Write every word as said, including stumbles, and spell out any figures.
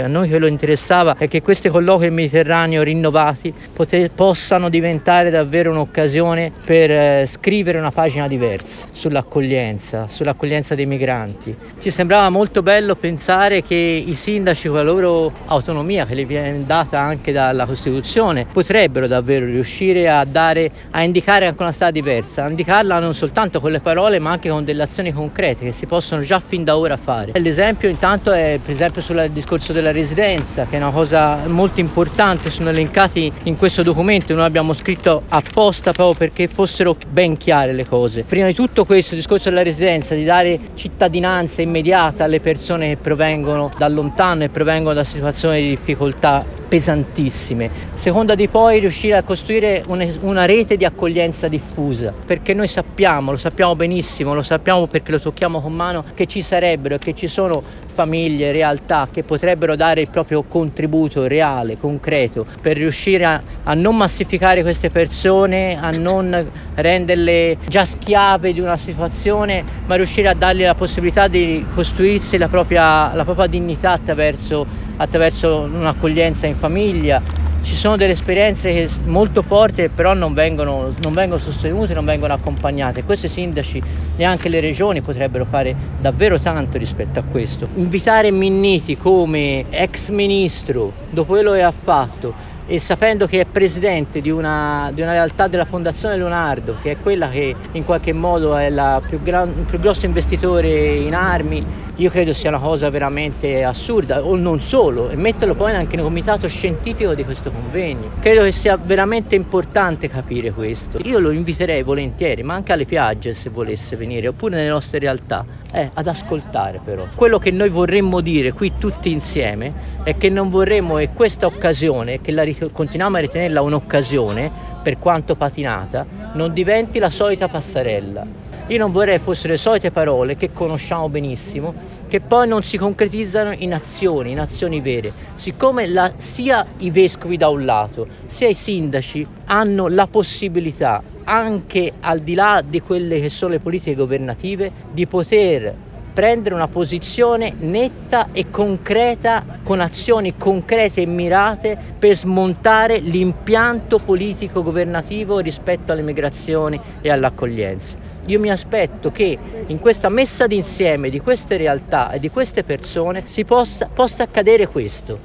A noi quello interessava è che questi colloqui del Mediterraneo rinnovati pote- possano diventare davvero un'occasione per eh, scrivere una pagina diversa sull'accoglienza, sull'accoglienza dei migranti. Ci sembrava molto bello pensare che i sindaci, con la loro autonomia che le viene data anche dalla Costituzione, potrebbero davvero riuscire a dare, a indicare anche una strada diversa, a indicarla non soltanto con le parole ma anche con delle azioni concrete che si possono già fin da ora fare. L'esempio intanto è per esempio sul discorso della residenza, che è una cosa molto importante, sono elencati in questo documento, noi abbiamo scritto apposta proprio perché fossero ben chiare le cose. Prima di tutto questo discorso della residenza, di dare cittadinanza immediata alle persone che provengono da lontano e provengono da situazioni di difficoltà pesantissime. Seconda di poi riuscire a costruire una rete di accoglienza diffusa, perché noi sappiamo, lo sappiamo benissimo, lo sappiamo perché lo tocchiamo con mano, che ci sarebbero e che ci sono famiglie, realtà che potrebbero dare il proprio contributo reale, concreto, per riuscire a, a non massificare queste persone, a non renderle già schiave di una situazione, ma riuscire a dargli la possibilità di costruirsi la propria, la propria dignità attraverso, attraverso un'accoglienza in famiglia. Ci sono delle esperienze che molto forti, però non vengono, non vengono sostenute, non vengono accompagnate. Questi sindaci e anche le regioni potrebbero fare davvero tanto rispetto a questo. Invitare Minniti come ex ministro, dopo quello che ha fatto, e sapendo che è presidente di una, di una realtà della Fondazione Leonardo, che è quella che in qualche modo è la più gran, il più grosso investitore in armi, io credo sia una cosa veramente assurda, o non solo, e metterlo poi anche nel comitato scientifico di questo convegno. Credo che sia veramente importante capire questo. Io lo inviterei volentieri, ma anche alle piagge se volesse venire, oppure nelle nostre realtà, eh, ad ascoltare però. Quello che noi vorremmo dire qui tutti insieme è che non vorremmo che questa occasione, che la continuiamo a ritenerla un'occasione, per quanto patinata, non diventi la solita passerella. Io non vorrei fossero le solite parole che conosciamo benissimo, che poi non si concretizzano in azioni, in azioni vere. Siccome la, sia i vescovi da un lato, sia i sindaci hanno la possibilità, anche al di là di quelle che sono le politiche governative, di poter prendere una posizione netta e concreta, con azioni concrete e mirate per smontare l'impianto politico governativo rispetto alle migrazioni e all'accoglienza. Io mi aspetto che in questa messa d'insieme di queste realtà e di queste persone si possa, possa accadere questo.